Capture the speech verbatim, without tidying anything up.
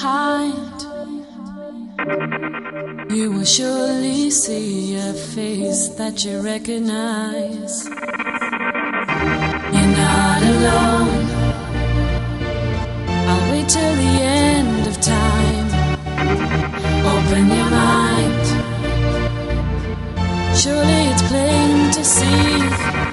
behind, you will surely see a face that you recognize. You're not alone. I'll wait till the end of time. Open your mind. Surely it's plain to see